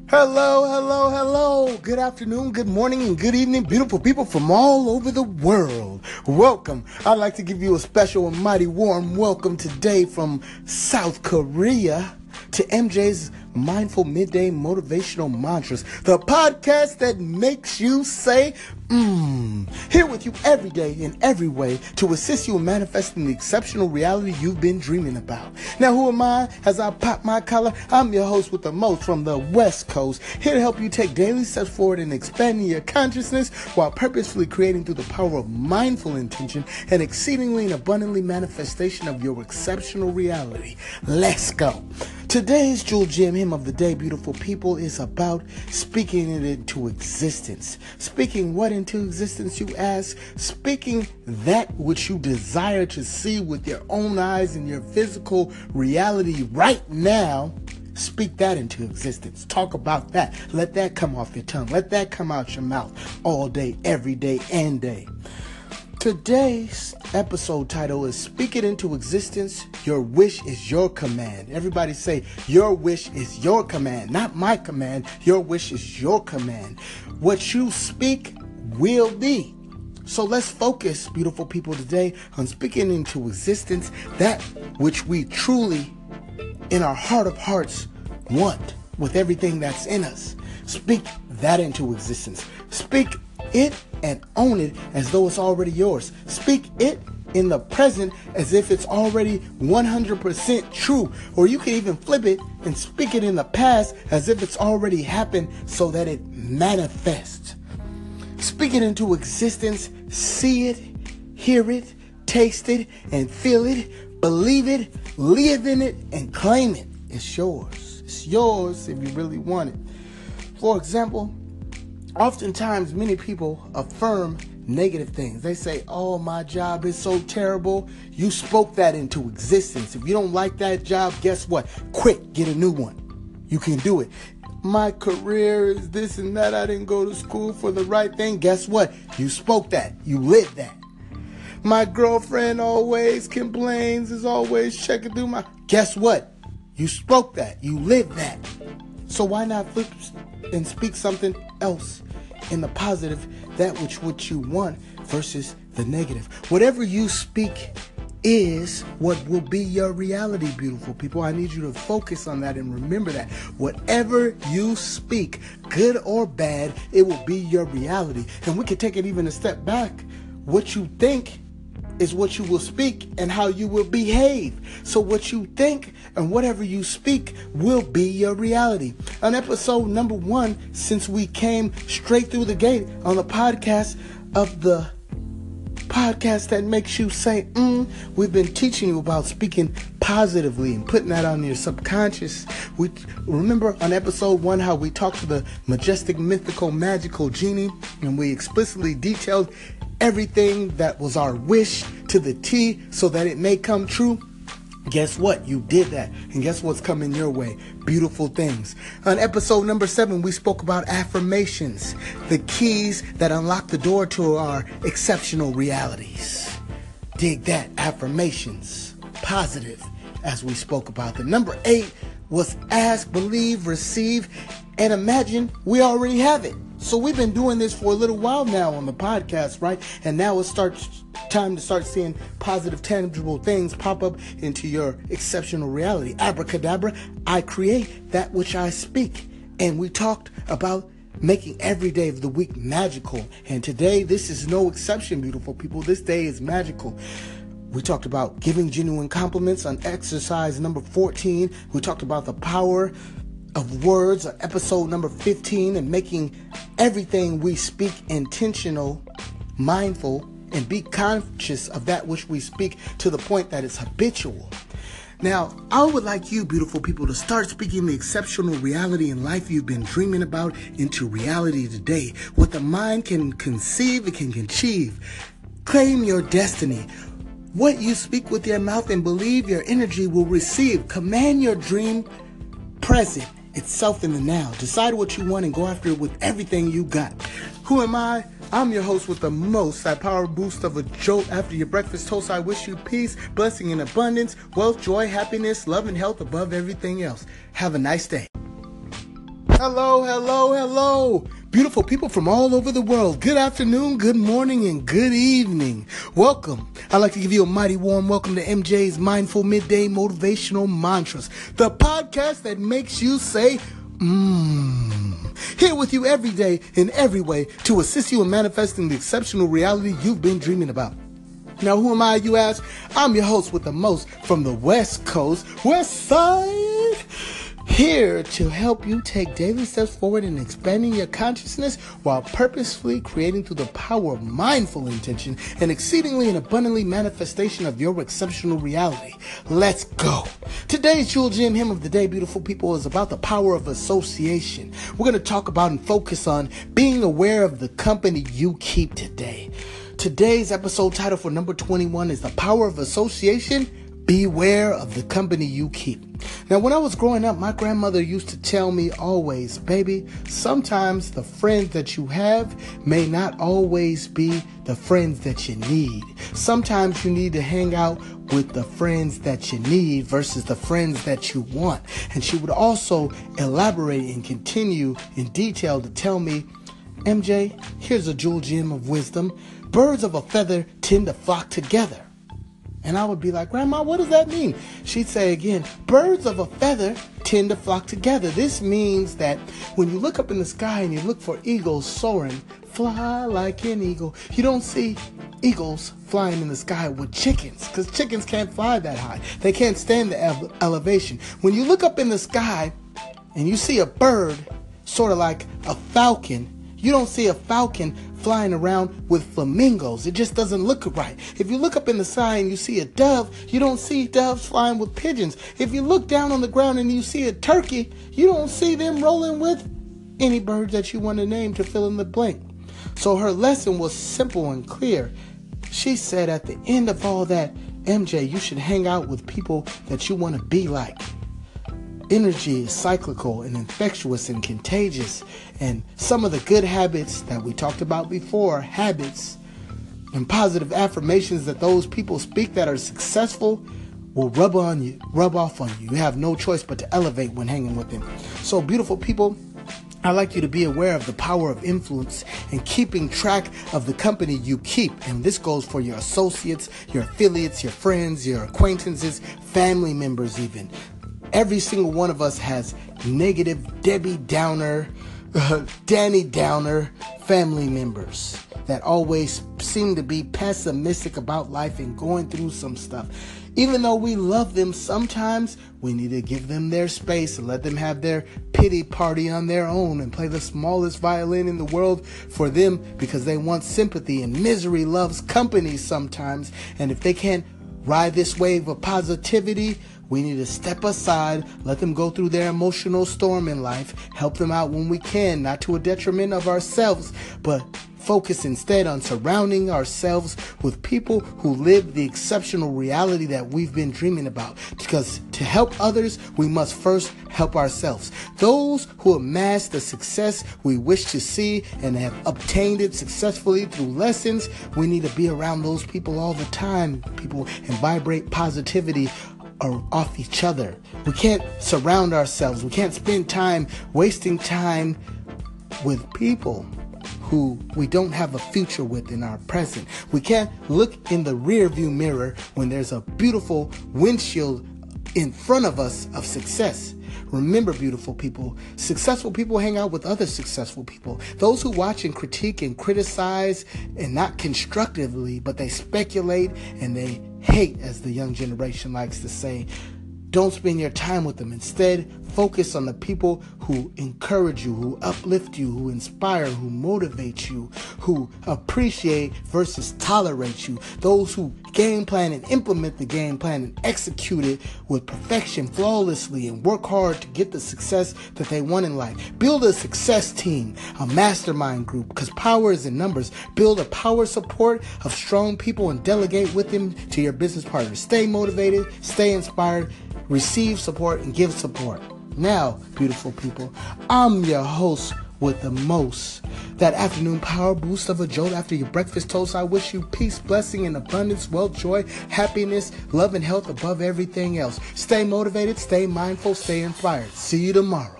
Hello, hello, hello. Good afternoon, good morning, and good evening, beautiful people from all over the world. Welcome. I'd like to give you a special and mighty warm welcome today from South Korea to MJ's Mindful Midday Motivational Mantras, the podcast that makes you say, Here with you every day in every way to assist you in manifesting the exceptional reality you've been dreaming about. Now, who am I? As I pop my collar, I'm your host with the most from the West Coast, here to help you take daily steps forward in expanding your consciousness while purposefully creating through the power of mindful intention and exceedingly and abundantly manifestation of your exceptional reality. Let's go. Today's Jewel Gem Hymn of the Day, beautiful people, is about speaking it into existence. Speaking what into existence, you ask? Speaking that which you desire to see with your own eyes in your physical reality right now. Speak that into existence. Talk about that. Let that come off your tongue. Let that come out your mouth all day, every day, and day. Today's episode title is Speak It Into Existence, Your Wish is Your Command. Everybody say, your wish is your command, not my command. Your wish is your command. What you speak will be. So let's focus, beautiful people, today on speaking into existence that which we truly, in our heart of hearts, want with everything that's in us. Speak that into existence. Speak it and own it as though it's already yours. Speak it in the present as if it's already 100% true. Or you can even flip it and speak it in the past as if it's already happened so that it manifests. Speak it into existence. See it, hear it, taste it, and feel it. Believe it, live in it, and claim it. It's yours. It's yours if you really want it. For example, oftentimes, many people affirm negative things. They say, oh, my job is so terrible. You spoke that into existence. If you don't like that job, guess what? Quit. Get a new one. You can do it. My career is this and that. I didn't go to school for the right thing. Guess what? You spoke that. You lived that. My girlfriend always complains, is always checking through my... Guess what? You spoke that. You lived that. So why not flip and speak something else in the positive, that which you want versus the negative? Whatever you speak is what will be your reality, beautiful people. I need you to focus on that and remember that. Whatever you speak, good or bad, it will be your reality. And we can take it even a step back. What you think is what you will speak and how you will behave. So what you think and whatever you speak will be your reality. On episode number 1, since we came straight through the gate on the podcast of the podcast that makes you say, we've been teaching you about speaking positively and putting that on your subconscious. We remember on episode 1 how we talked to the majestic, mythical, magical genie, and we explicitly detailed everything that was our wish to the T so that it may come true. Guess what? You did that. And guess what's coming your way? Beautiful things. On episode number 7, we spoke about affirmations, the keys that unlock the door to our exceptional realities. Dig that. Affirmations. Positive, as we spoke about them. Number 8 was ask, believe, receive, and imagine we already have it. So we've been doing this for a little while now on the podcast, right? And now it's time to start seeing positive, tangible things pop up into your exceptional reality. Abracadabra, I create that which I speak. And we talked about making every day of the week magical. And today, this is no exception, beautiful people. This day is magical. We talked about giving genuine compliments on exercise number 14. We talked about the power of words on episode number 15 and making everything we speak intentional, mindful, and be conscious of that which we speak to the point that it's habitual. Now, I would like you, beautiful people, to start speaking the exceptional reality in life you've been dreaming about into reality today. What the mind can conceive, it can achieve. Claim your destiny. What you speak with your mouth and believe your energy will receive. Command your dream present itself in the now. Decide what you want and go after it with everything you got. Who am I? I'm your host with the most, that power boost of a jolt after your breakfast toast. I wish you peace, blessing, and abundance, wealth, joy, happiness, love, and health above everything else. Have a nice day. Hello, hello, hello. Beautiful people from all over the world. Good afternoon, good morning, and good evening. Welcome. I'd like to give you a mighty warm welcome to MJ's Mindful Midday Motivational Mantras, the podcast that makes you say, Here with you every day in every way to assist you in manifesting the exceptional reality you've been dreaming about. Now, who am I, you ask? I'm your host with the most from the West Coast, West Side. Here to help you take daily steps forward in expanding your consciousness while purposefully creating through the power of mindful intention and exceedingly and abundantly manifestation of your exceptional reality. Let's go. Today's Jewel Gem Hymn of the Day, beautiful people, is about the power of association. We're going to talk about and focus on being aware of the company you keep today. Today's episode title for number 21 is The Power of Association. Beware of the company you keep. Now, when I was growing up, my grandmother used to tell me always, baby, sometimes the friends that you have may not always be the friends that you need. Sometimes you need to hang out with the friends that you need versus the friends that you want. And she would also elaborate and continue in detail to tell me, MJ, here's a jewel gem of wisdom. Birds of a feather tend to flock together. And I would be like, Grandma, what does that mean? She'd say again, birds of a feather tend to flock together. This means that when you look up in the sky and you look for eagles soaring, fly like an eagle, you don't see eagles flying in the sky with chickens, because chickens can't fly that high. They can't stand the elevation. When you look up in the sky and you see a bird, sort of like a falcon, you don't see a falcon flying around with flamingos. It just doesn't look right. If you look up in the sky and you see a dove, you don't see doves flying with pigeons. If you look down on the ground and you see a turkey, you don't see them rolling with any bird that you want to name to fill in the blank. So her lesson was simple and clear. She said at the end of all that, MJ, you should hang out with people that you want to be like. Energy is cyclical and infectious and contagious, and some of the good habits that we talked about before, habits and positive affirmations that those people speak that are successful will rub off on you. You have no choice but to elevate when hanging with them. So, beautiful people, I'd like you to be aware of the power of influence and keeping track of the company you keep. And this goes for your associates, your affiliates, your friends, your acquaintances, family members even. Every single one of us has negative Debbie Downer, Danny Downer family members that always seem to be pessimistic about life and going through some stuff. Even though we love them, sometimes we need to give them their space and let them have their pity party on their own and play the smallest violin in the world for them because they want sympathy, and misery loves company sometimes. And if they can't ride this wave of positivity, we need to step aside, let them go through their emotional storm in life, help them out when we can, not to a detriment of ourselves, but focus instead on surrounding ourselves with people who live the exceptional reality that we've been dreaming about. Because to help others, we must first help ourselves. Those who amass the success we wish to see and have obtained it successfully through lessons, we need to be around those people all the time, people, and vibrate positivity off each other. We can't surround ourselves. We can't spend time wasting time with people who we don't have a future with in our present. We can't look in the rear view mirror when there's a beautiful windshield in front of us of success. Remember, beautiful people, successful people hang out with other successful people. Those who watch and critique and criticize, and not constructively, but they speculate and they hate, as the young generation likes to say. Don't spend your time with them. Instead, focus on the people who encourage you, who uplift you, who inspire, who motivate you, who appreciate versus tolerate you. Those who game plan and implement the game plan and execute it with perfection flawlessly and work hard to get the success that they want in life. Build a success team, a mastermind group, because power is in numbers. Build a power support of strong people and delegate with them to your business partners. Stay motivated, stay inspired, receive support, and give support. Now, beautiful people, I'm your host with the most. That afternoon power boost of a jolt after your breakfast toast. I wish you peace, blessing, and abundance, wealth, joy, happiness, love, and health above everything else. Stay motivated, stay mindful, stay inspired. See you tomorrow.